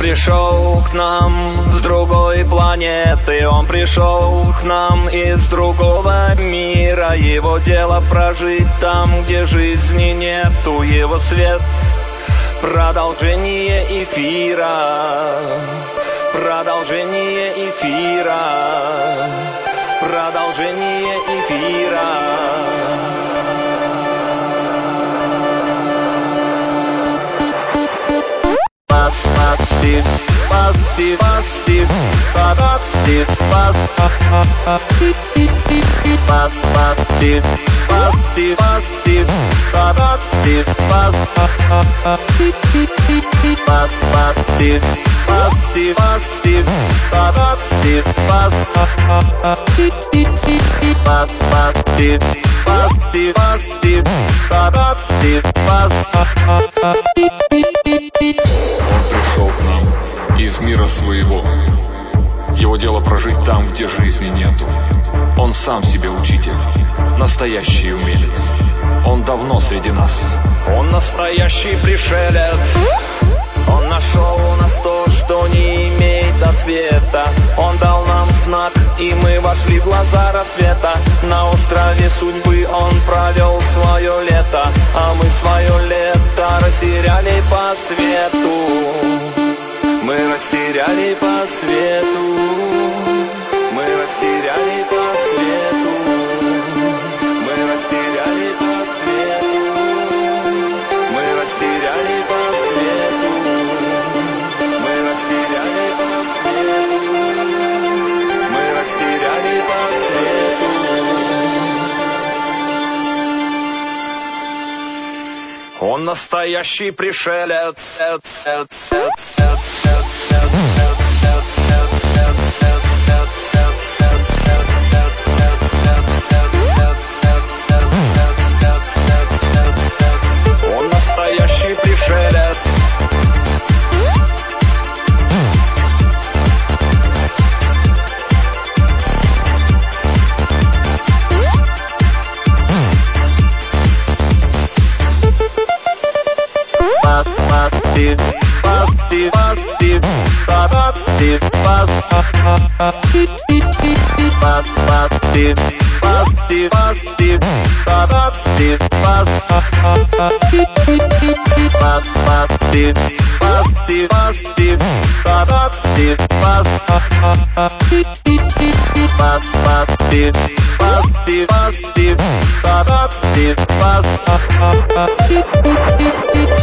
пришел к нам с другой планеты, он пришел к нам из другого мира. Его дело прожить там, где жизни нету, его свет — продолжение эфира, продолжение эфира, продолжение эфира. Из мира своего. Его дело прожить там, где жизни нету. Он сам себе учитель, настоящий умелец. Он давно среди нас. Он настоящий пришелец. Он нашел у нас то, что не имеет ответа. Он дал нам знак, и мы вошли в глаза рассвета. На острове судьбы он провел свое лето, а мы свое лето растеряли по свету. Мы растеряли по свету, мы растеряли по свету, мы растеряли по свету, мы растеряли по свету, мы растеряли по свету, мы растеряли по свету. Он настоящий пришелец. Он настоящий пришелец. Positive.